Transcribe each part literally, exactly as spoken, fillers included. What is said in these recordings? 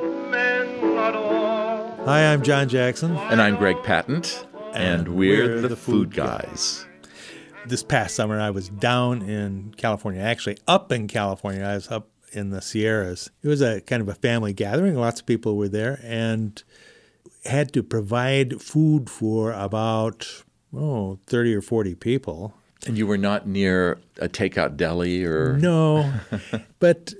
Hi, I'm John Jackson. And I'm Greg Patent. And, and we're, we're the, the Food Guys. This past summer, I was down in California, actually up in California. I was up in the Sierras. It was a kind of a family gathering. Lots of people were there and had to provide food for about, oh, thirty or forty people. And you were not near a takeout deli or? No, but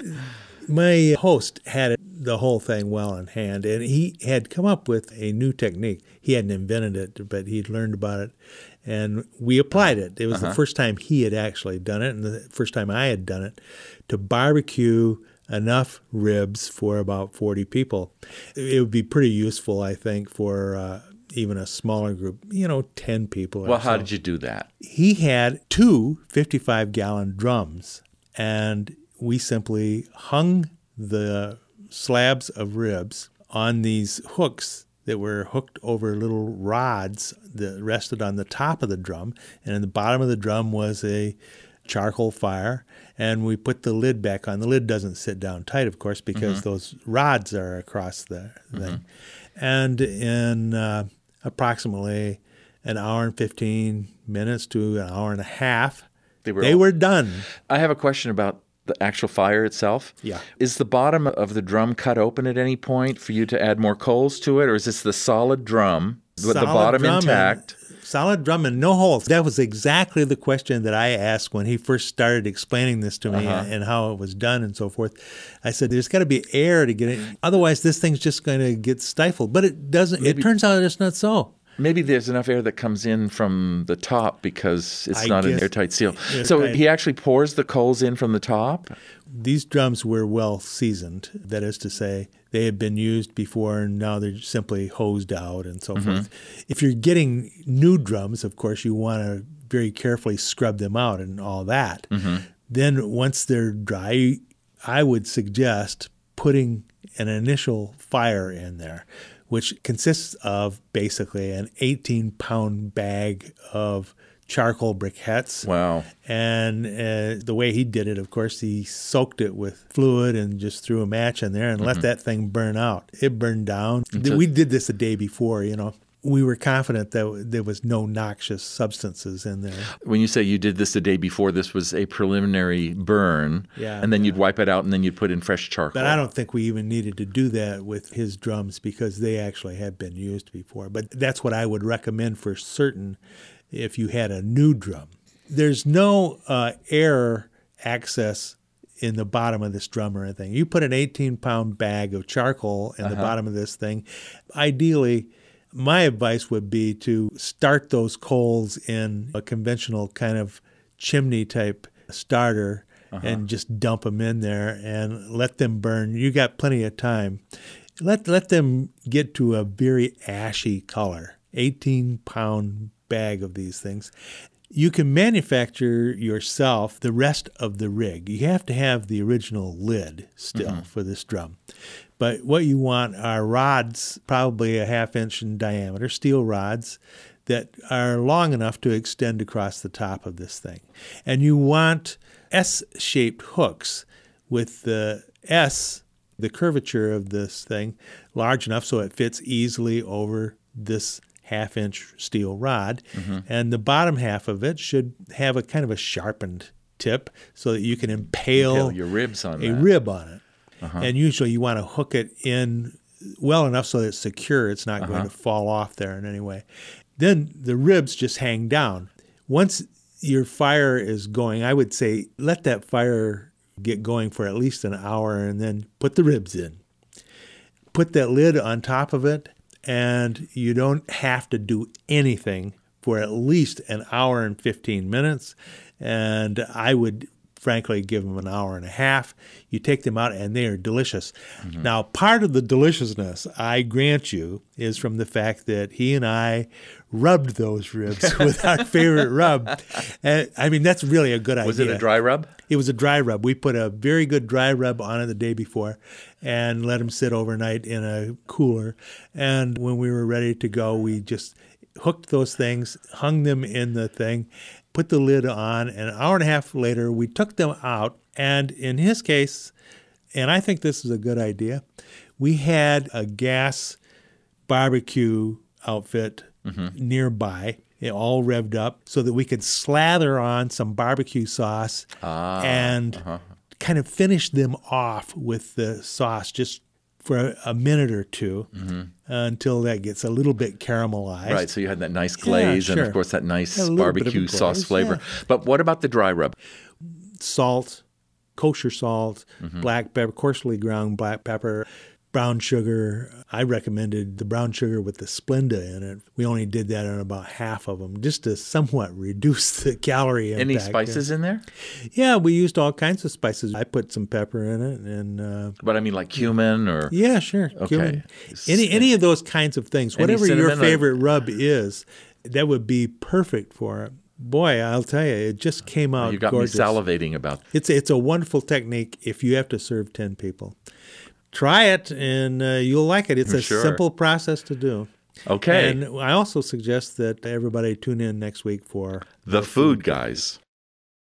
my host had the whole thing well in hand, and he had come up with a new technique. He hadn't invented it, but he'd learned about it, and we applied it. It was uh-huh. the first time he had actually done it, and the first time I had done it, to barbecue enough ribs for about forty people. It would be pretty useful, I think, for uh, even a smaller group, you know, ten people or Well, how so. did you do that? He had two fifty-five gallon drums, and we simply hung the slabs of ribs on these hooks that were hooked over little rods that rested on the top of the drum. And in the bottom of the drum was a charcoal fire. And we put the lid back on. The lid doesn't sit down tight, of course, because mm-hmm. those rods are across the thing. Mm-hmm. And in uh, approximately an hour and fifteen minutes to an hour and a half, they were, they all... were done. I have a question about the actual fire itself. Yeah. Is the bottom of the drum cut open at any point for you to add more coals to it? Or is this the solid drum with the bottom intact? And, solid drum and no holes. That was exactly the question that I asked when he first started explaining this to me uh-huh. and how it was done and so forth. I said, there's got to be air to get it. Otherwise, this thing's just going to get stifled. But it doesn't. Maybe. It turns out it's not so. Maybe there's enough air that comes in from the top because it's I not an airtight seal. Airtight. So he actually pours the coals in from the top? These drums were well seasoned. That is to say, they had been used before and now they're simply hosed out and so mm-hmm. forth. If you're getting new drums, of course, you want to very carefully scrub them out and all that. Mm-hmm. Then once they're dry, I would suggest putting an initial fire in there, which consists of basically an eighteen-pound bag of charcoal briquettes. Wow. And uh, the way he did it, of course, he soaked it with fluid and just threw a match in there and mm-hmm. let that thing burn out. It burned down. Until- we did this a day before, you know. We were confident that there was no noxious substances in there. When you say you did this the day before, this was a preliminary burn, yeah, and then yeah. you'd wipe it out, and then you'd put in fresh charcoal. But I don't think we even needed to do that with his drums because they actually had been used before. But that's what I would recommend for certain if you had a new drum. There's no uh, air access in the bottom of this drum or anything. You put an eighteen-pound bag of charcoal in uh-huh. the bottom of this thing. Ideally, my advice would be to start those coals in a conventional kind of chimney type starter uh-huh. and just dump them in there and let them burn. You got plenty of time. Let let them get to a very ashy color. eighteen-pound bag of these things. You can manufacture yourself the rest of the rig. You have to have the original lid still mm-hmm. for this drum. But what you want are rods, probably a half inch in diameter, steel rods that are long enough to extend across the top of this thing. And you want S-shaped hooks with the S, the curvature of this thing, large enough so it fits easily over this half-inch steel rod. Mm-hmm. And the bottom half of it should have a kind of a sharpened tip so that you can impale, impale your ribs on a that. rib on it. Uh-huh. And usually you want to hook it in well enough so that it's secure. It's not uh-huh. going to fall off there in any way. Then the ribs just hang down. Once your fire is going, I would say let that fire get going for at least an hour and then put the ribs in. Put that lid on top of it, and you don't have to do anything for at least an hour and fifteen minutes. And I would frankly give them an hour and a half. You take them out and they are delicious. Mm-hmm. Now, part of the deliciousness, I grant you, is from the fact that he and I rubbed those ribs with our favorite rub. And, I mean, that's really a good idea. Was it a dry rub? It was a dry rub. We put a very good dry rub on it the day before and let them sit overnight in a cooler. And when we were ready to go, we just hooked those things, hung them in the thing, put the lid on, and an hour and a half later, we took them out. And in his case, and I think this is a good idea. We had a gas barbecue outfit mm-hmm. nearby, it all revved up, so that we could slather on some barbecue sauce ah, and uh-huh. kind of finish them off with the sauce just for a, a minute or two mm-hmm. uh, until that gets a little bit caramelized. Right, so you had that nice glaze yeah, sure. and, of course, that nice barbecue sauce flavor. Yeah. But what about the dry rub? Salt, kosher salt, mm-hmm. black pepper, coarsely ground black pepper, brown sugar. I recommended the brown sugar with the Splenda in it. We only did that on about half of them, just to somewhat reduce the calorie impact. Any spices in there? Yeah, we used all kinds of spices. I put some pepper in it, and uh, but I mean, like cumin or yeah, sure, okay, cumin. any any of those kinds of things. Any Whatever your favorite or... rub is, that would be perfect for it. Boy, I'll tell you, it just came out. You got gorgeous. me salivating about. It's it's a wonderful technique if you have to serve ten people. Try it, and uh, you'll like it. It's For a sure. simple process to do. Okay. And I also suggest that everybody tune in next week for The Food Guys.